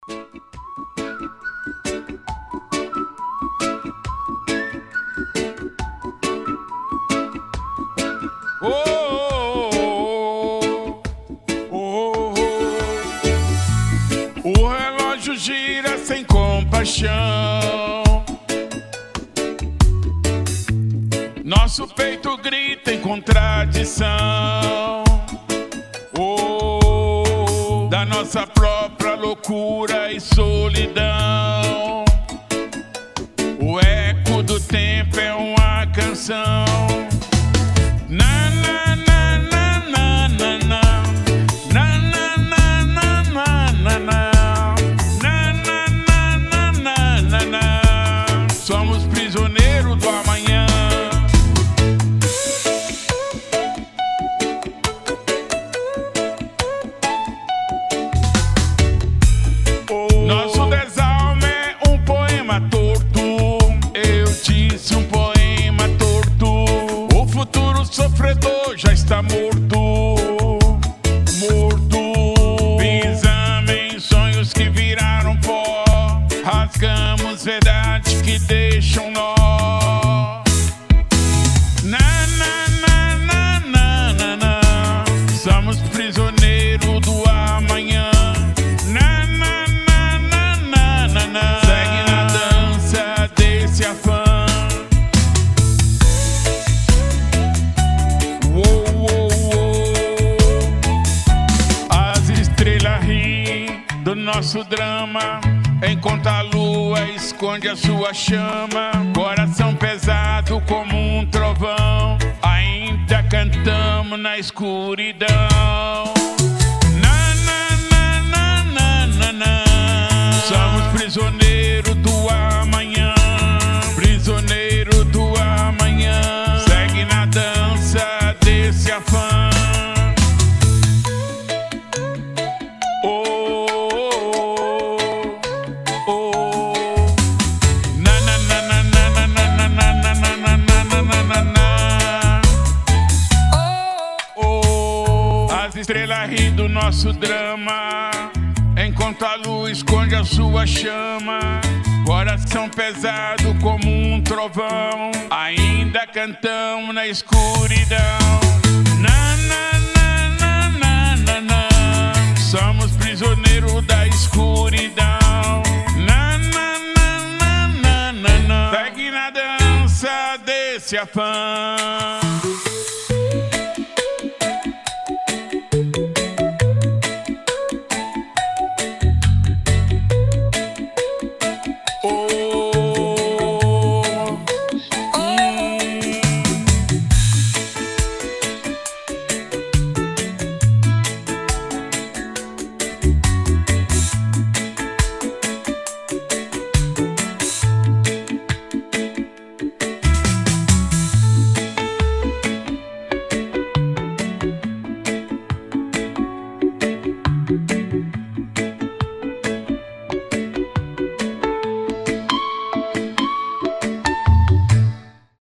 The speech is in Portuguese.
O relógio gira sem compaixão, nosso peito grita em contradição, da nossa própria loucura e solidão. O eco do tempo é uma canção. Somos prisioneiros do amanhã. Nosso desalma é um poema torto. Eu disse um poema torto. O futuro sofredor já está morto. Pisamos em sonhos que viraram pó. Rasgamos verdades que deixam nó. Somos prisioneiros do amanhã. Segue na dança desse afã. As estrelas riem do nosso drama, enquanto a lua esconde a sua chama. Coração pesado como um trovão, ainda cantamos na escuridão. Somos prisioneiros do amanhã. Prisioneiro do amanhã. Segue na dança desse afã. As estrelas riem do nosso drama, enquanto a luz esconde a sua chama. Coração pesado como um trovão, ainda cantamos na escuridão. Somos prisioneiros da escuridão. Segue na dança desse afã.